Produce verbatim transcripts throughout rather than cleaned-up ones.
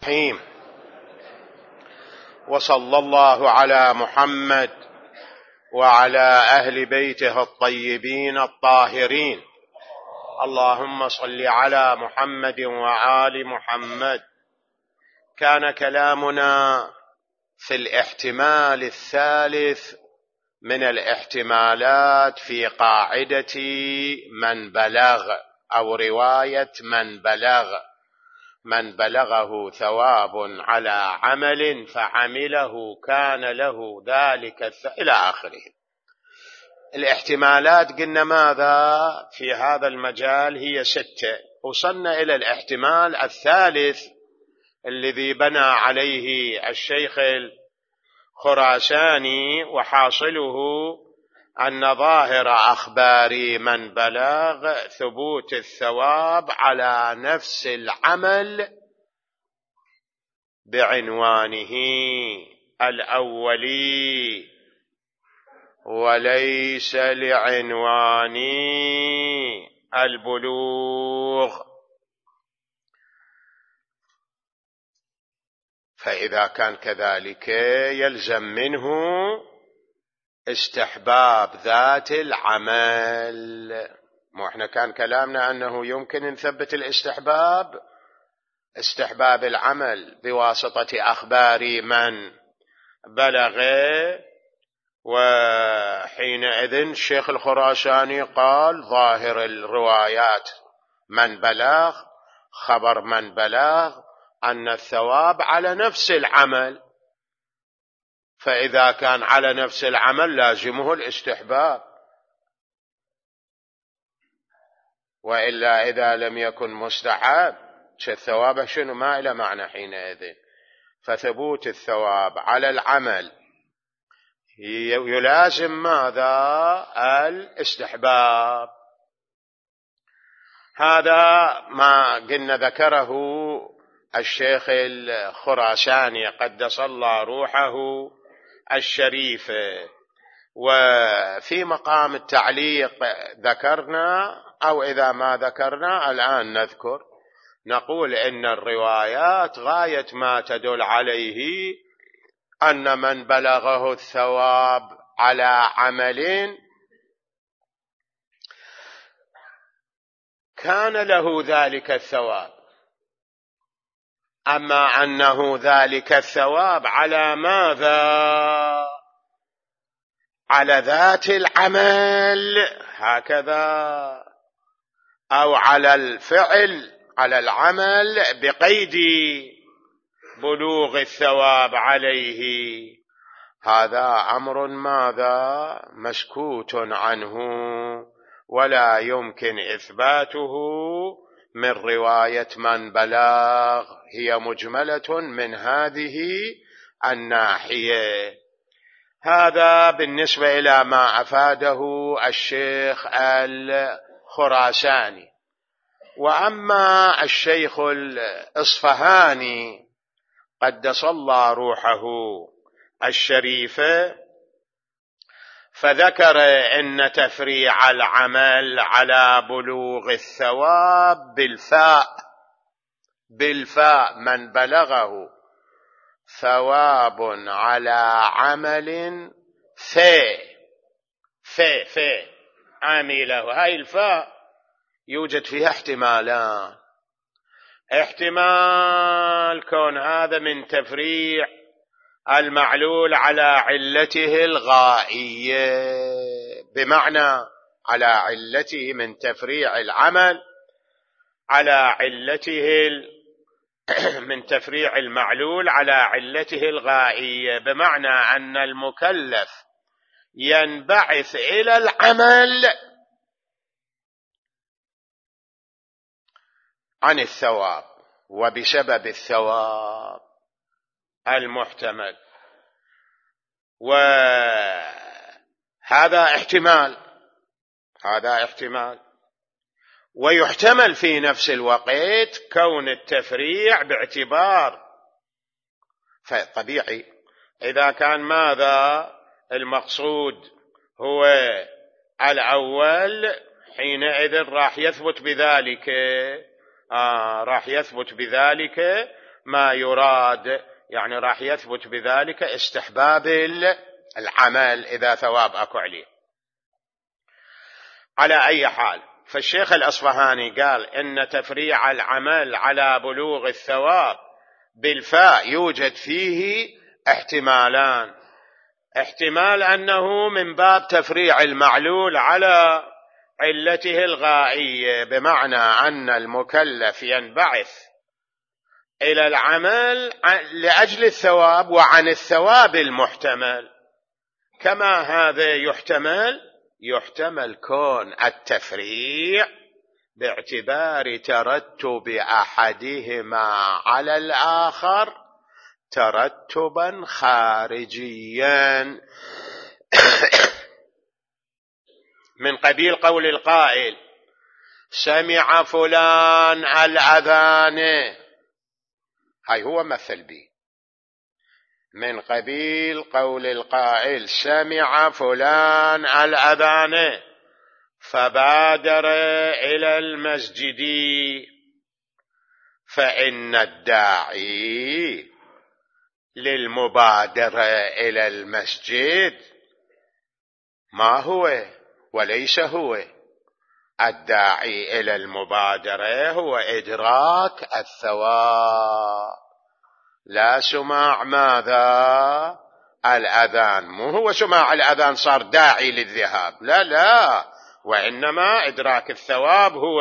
الرحيم. وصلى الله على محمد وعلى أهل بيته الطيبين الطاهرين. اللهم صل على محمد وآل محمد. كان كلامنا في الاحتمال الثالث من الاحتمالات في قاعدة من بلغ أو رواية من بلغ من بلغه ثواب على عمل فعمله كان له ذلك إلى آخره. الاحتمالات قلنا ماذا في هذا المجال؟ هي ستة. وصلنا إلى الاحتمال الثالث الذي بنى عليه الشيخ الخراساني، وحاصله أن ظاهر أخبار من بلغ ثبوت الثواب على نفس العمل بعنوانه الأولي وليس لعنوان البلوغ. فإذا كان كذلك يلزم منه استحباب ذات العمل. ما احنا كان كلامنا أنه يمكن نثبت الاستحباب استحباب العمل بواسطة أخبار من بلغ، وحينئذ الشيخ الخراساني قال ظاهر الروايات من بلغ خبر من بلغ أن الثواب على نفس العمل، فإذا كان على نفس العمل لازمه الاستحباب، وإلا إذا لم يكن مستحب الثواب شنو ما إلى معنى حينئذ. فثبوت الثواب على العمل يلازم ماذا؟ الاستحباب. هذا ما قلنا ذكره الشيخ الخراساني قدس الله روحه الشريف. وفي مقام التعليق ذكرنا، أو إذا ما ذكرنا الآن نذكر، نقول إن الروايات غاية ما تدل عليه أن من بلغه الثواب على عمل كان له ذلك الثواب. أما أنه ذلك الثواب على ماذا؟ على ذات العمل هكذا، أو على الفعل على العمل بقيد بلوغ الثواب عليه، هذا أمر ماذا؟ مسكوت عنه، ولا يمكن إثباته من رواية من بلغ، هي مجملة من هذه الناحية. هذا بالنسبة إلى ما أفاده الشيخ الخراساني. وأما الشيخ الإصفهاني قدس الله روحه الشريف فذكر إن تفريع العمل على بلوغ الثواب بالفاء بالفاء من بلغه ثواب على عمل في في في عامله. هاي الفاء يوجد فيها احتمالان. احتمال كون هذا من تفريع المعلول على علته الغائية، بمعنى على علته من تفريع العمل على علته من تفريع المعلول على علته الغائية، بمعنى أن المكلف ينبعث إلى العمل عن الثواب وبسبب الثواب المحتمل. وهذا احتمال هذا احتمال ويحتمل في نفس الوقت كون التفريع باعتبار. فطبيعي إذا كان ماذا المقصود هو الأول، حينئذ راح يثبت بذلك آه راح يثبت بذلك ما يراد، يعني راح يثبت بذلك استحباب العمل إذا ثواب أكو عليه. على أي حال، فالشيخ الأصفهاني قال إن تفريع العمل على بلوغ الثواب بالفاء يوجد فيه احتمالان: احتمال أنه من باب تفريع المعلول على علته الغائية، بمعنى أن المكلف ينبعث إلى العمل لأجل الثواب وعن الثواب المحتمل. كما هذا يحتمل يحتمل كون التفريع باعتبار ترتب أحدهما على الآخر ترتبا خارجيا من قبيل قول القائل: سمع فلان الأذان، هاي هو مثل به، من قبيل قول القائل: سمع فلان الأذان فبادر إلى المسجد، فإن الداعي للمبادرة إلى المسجد ما هو وليس هو، الداعي إلى المبادرة هو إدراك الثواب، لا سماع ماذا؟ الأذان. مو هو سماع الأذان صار داعي للذهاب، لا لا، وإنما إدراك الثواب هو،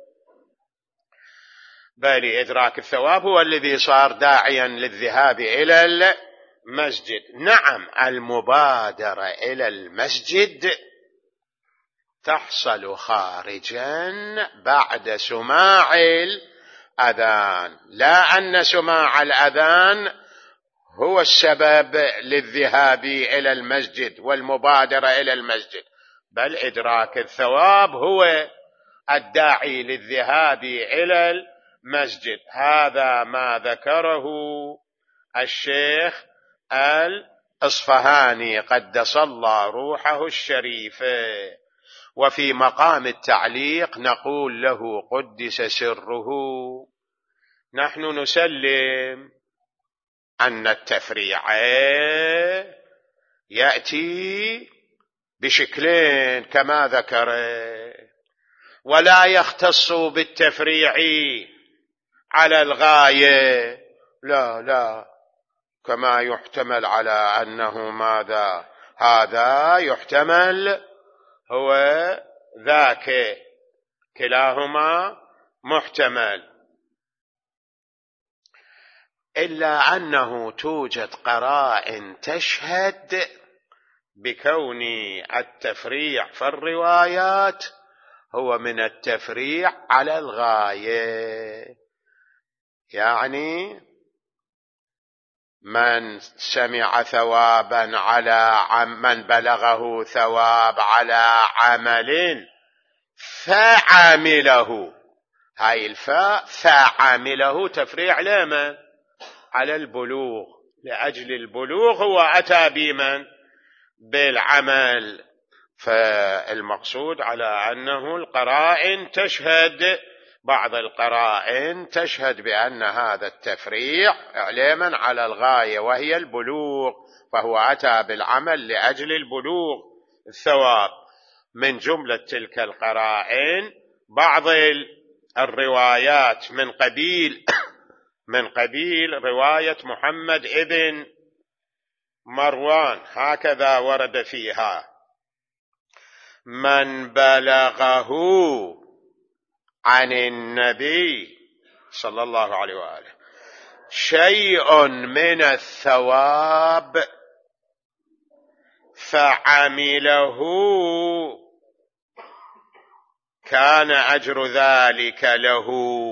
بل إدراك الثواب هو الذي صار داعيا للذهاب إلى المسجد. نعم، المبادرة إلى المسجد تحصل خارجا بعد سماع الأذان، لا أن سماع الأذان هو السبب للذهاب إلى المسجد والمبادرة إلى المسجد، بل إدراك الثواب هو الداعي للذهاب إلى المسجد. هذا ما ذكره الشيخ الأصفهاني قدس الله روحه الشريفة. وفي مقام التعليق نقول له قدس سره: نحن نسلم أن التفريع يأتي بشكلين كما ذكر، ولا يختص بالتفريع على الغاية، لا لا، كما يحتمل على أنه ماذا؟ هذا يحتمل هو ذاك، كلاهما محتمل، إلا أنه توجد قرائن تشهد بكون التفريع في الروايات هو من التفريع على الغاية. يعني من سمع ثوابا على من بلغه ثواب على عمل فعمله، هاي الفاء فعمله تفريع لمن؟ على البلوغ، لأجل البلوغ هو أتى بمن؟ بالعمل. فالمقصود على أنه القرائن تشهد، بعض القرائن تشهد بأن هذا التفريع إعلاما على الغاية وهي البلوغ، فهو أتى بالعمل لأجل البلوغ الثواب. من جملة تلك القرائن بعض الروايات من قبيل من قبيل رواية محمد ابن مروان، هكذا ورد فيها: من بلغه عن النبي صلى الله عليه وآله شيء من الثواب فعمله كان أجر ذلك له،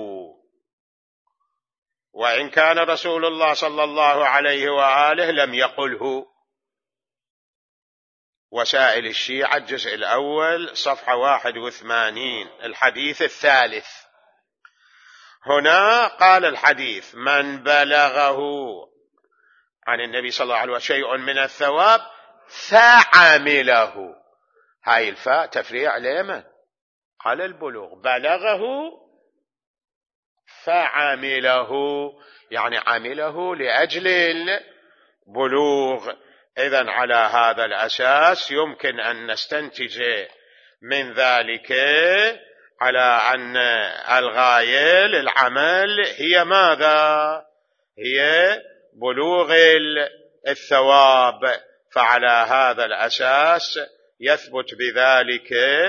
وإن كان رسول الله صلى الله عليه وآله لم يقله. وسائل الشيعة الجزء الأول صفحة واحد وثمانين، الحديث الثالث. هنا قال الحديث: من بلغه عن النبي صلى الله عليه وسلم شيء من الثواب فعمله، هاي الفاء تفريع لمن؟ على البلوغ، بلغه فعمله، يعني عمله لأجل البلوغ. إذن على هذا الأساس يمكن أن نستنتج من ذلك على أن الغاية للعمل هي ماذا؟ هي بلوغ الثواب. فعلى هذا الأساس يثبت بذلك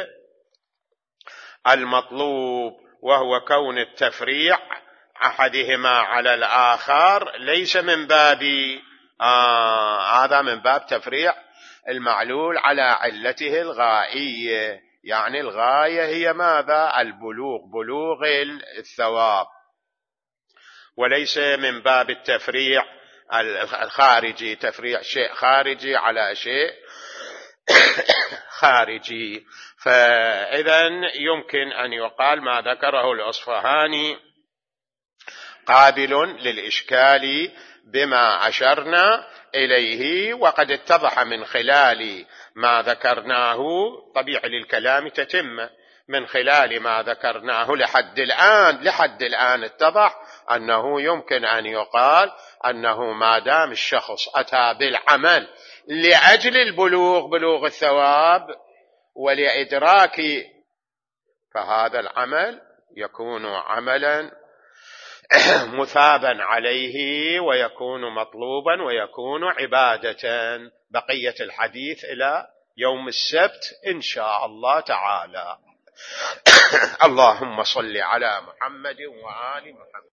المطلوب، وهو كون التفريع أحدهما على الآخر ليس من باب آه هذا من باب تفريع المعلول على علته الغائية، يعني الغاية هي ماذا؟ البلوغ، بلوغ الثواب، وليس من باب التفريع الخارجي، تفريع شيء خارجي على شيء خارجي. فإذن يمكن أن يقال ما ذكره الأصفهاني قابل للإشكال بما أشرنا إليه، وقد اتضح من خلال ما ذكرناه، طبيعي للكلام تتم من خلال ما ذكرناه لحد الآن لحد الآن اتضح أنه يمكن أن يقال أنه ما دام الشخص أتى بالعمل لأجل البلوغ، بلوغ الثواب ولإدراك، فهذا العمل يكون عملا مثابا عليه، ويكون مطلوبا، ويكون عبادة. بقية الحديث إلى يوم السبت إن شاء الله تعالى. اللهم صل على محمد وآل محمد.